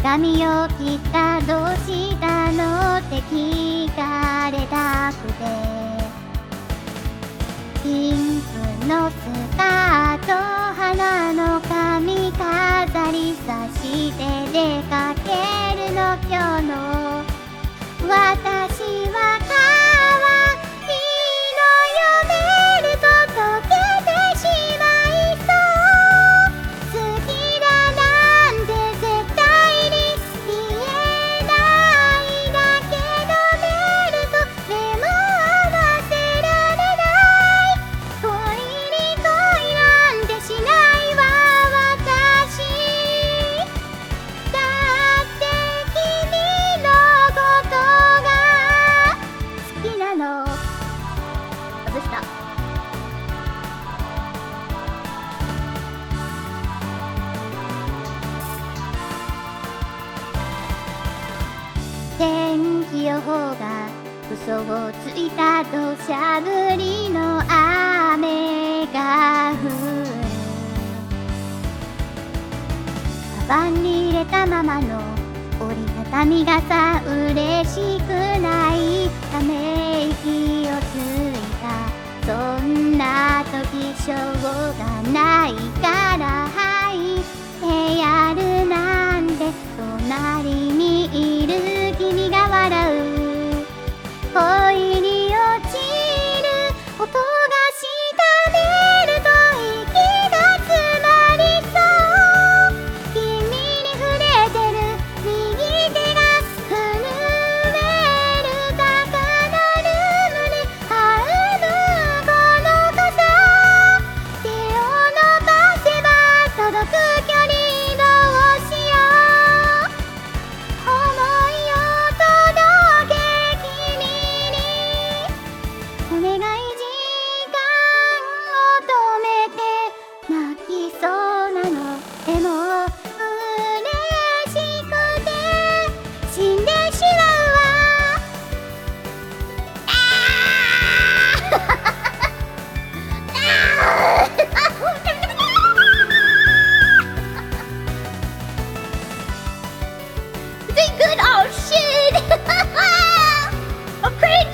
髪を切ったどうしたのって聞かれたくて、ピンクのスカート花の髪飾りさして出かけるの今日の私は可愛いのよ。ベルト溶けてしまいそう。好きだなんて絶対に言えないだけど、ベルトでも合わせられない。恋に恋なんてしないわ私。だって君のことが好きなの。外した。天気予報が嘘をついた土砂降りの雨が降る。カバンに入れたままの折りたたみ傘嬉しくない。ため息をついたそんな時しょうがないから吐いてやるなんて、隣にいる君が笑う。恋に落ちる音がしたベルト息が詰まりそう。君に触れてる右手が震える高鳴る胸はうむこの傘。手を伸ばせば届く距離どうしよう。想いを届け君にお願い。時間を止めて泣きそうなの。でも嬉しくて死んでしまうわ。Doing good. Oh shit. I'm cringe.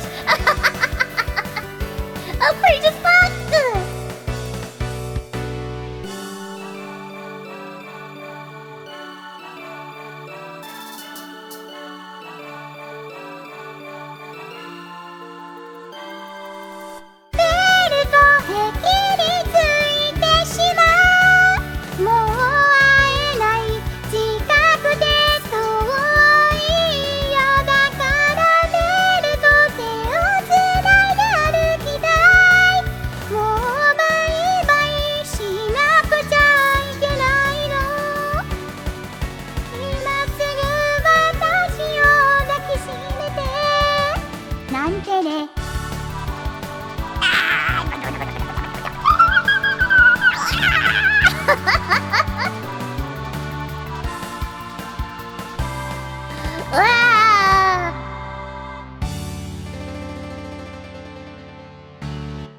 I'm cringe as fuck.ベルトへきりついてしまう。もう会えない近くて遠いよ。だからベルト手をつないで歩きたい。もうバイバイしなくちゃいけないの。今すぐ私を抱きしめてなんてね。うわー